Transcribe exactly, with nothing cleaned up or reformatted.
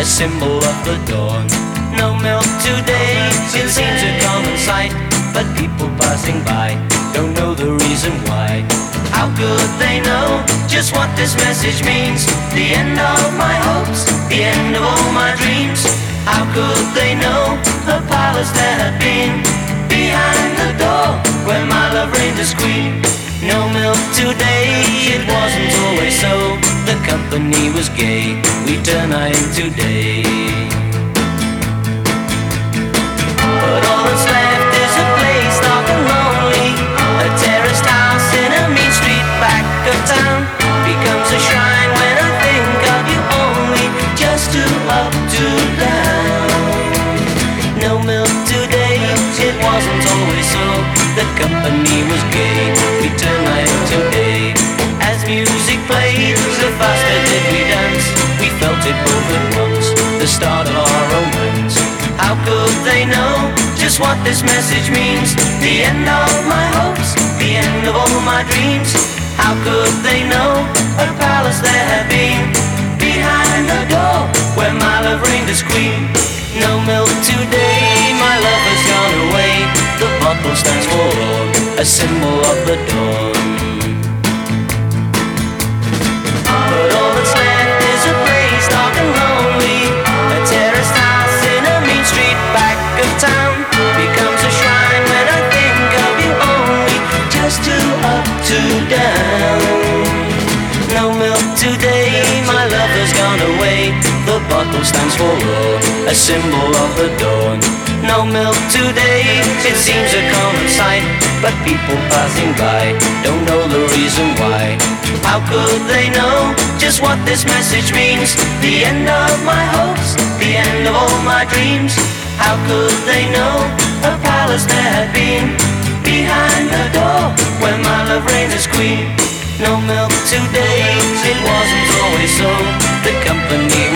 a symbol of the dawn. No milk today, it seems a common sight, but people passing by don't know the reason why. How could they know just what this message means? The end of my hopes, the end of all my dreams. How could they know a palace there had been behind the door where my love reigned as queen? No milk today, it wasn't always so. The company was gay, we turn night into day. But all that's left is a place dark and lonely, a terraced house in a mean street back of town. Becomes a shrine when I think of you only, just two up, two down. No milk today, it wasn't always so. The company was gay, we turned night into day. As music played, the faster did we dance. We felt it both at once, the start of our romance. How could they know just what this message means? The end of my hopes, the end of all my dreams. How could they know a palace there had been behind the door where my love reigned as queen? No milk today, my love has gone away. The bottle stands forlorn, a symbol of the dawn. But all that's left is a place dark and lonely, a terraced house in a mean street back of town. Becomes a shrine when I think of you only, just two up, two down. No milk today, my love has gone away. The bottle stands forlorn, a symbol of the dawn. No milk today, it seems a common sight, but people passing by don't know the reason why. How could they know just what this message means? The end of my hopes, the end of all my dreams. How could they know a palace there had been behind the door where my love reigns as queen? No milk today, it wasn't always so. The company